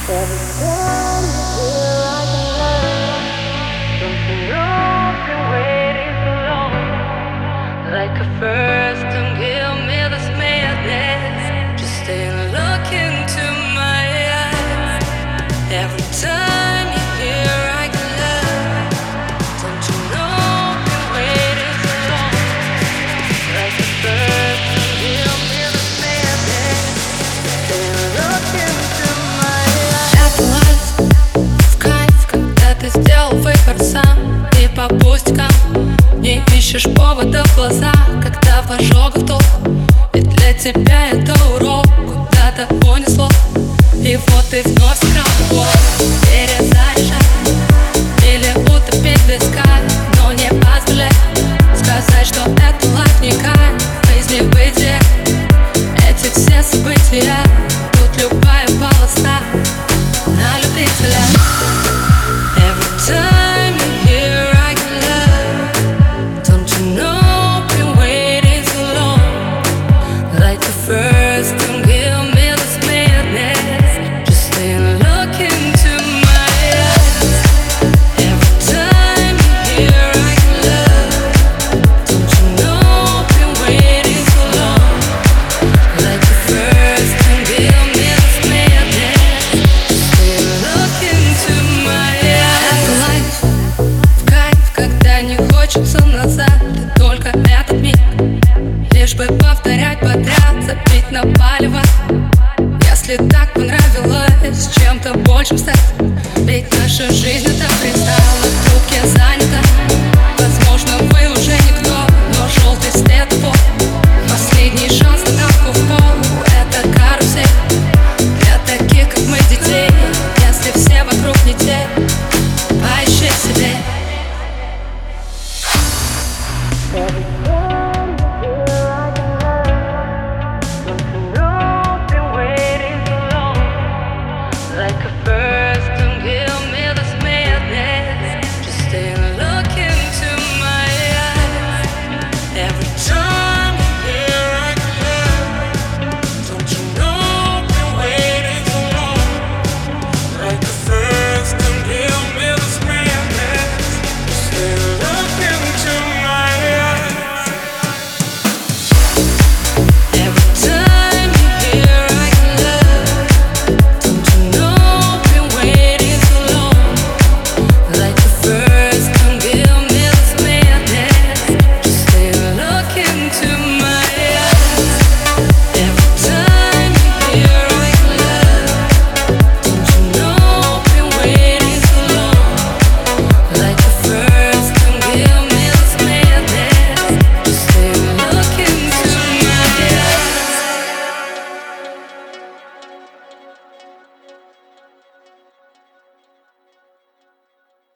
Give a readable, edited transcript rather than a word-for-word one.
Every time you feel like a love, don't you know I've been waiting so long? Like a first, don't give me this madness. Just stay and look into my eyes. Every time you hear I can love, don't you know I've been waiting so long? Like a first, don't give me this madness. Stay and look into my eyes. Я власть в кайф, когда ты сделал выбор сам. И по пустякам не ищешь повода в глазах, когда в ожогах ток. Ведь для тебя это урок, куда-то понесло. И вот ты вновь сыграл в любовь. Перезаряжай или утопить близка, но не позволяй сказать, что это лайф не кайф. В жизни бытия эти все события, тут любая полоса на любителя. Every time you hear I can love, don't you know I've been waiting so long? Like the first, don't give me this madness. Just stay and look into my eyes. Every time you hear I can love, don't you know I've been waiting so long? Like the first, don't give me this madness. Just stay and look into my eyes. Это лайф в кайф, когда не хочется назад. Ты только этот миг, лишь бы повторять подряд, забить на палево. Если так понравилось чем-то большим стать, ведь наша жизнь это фристайл, в трубке занята.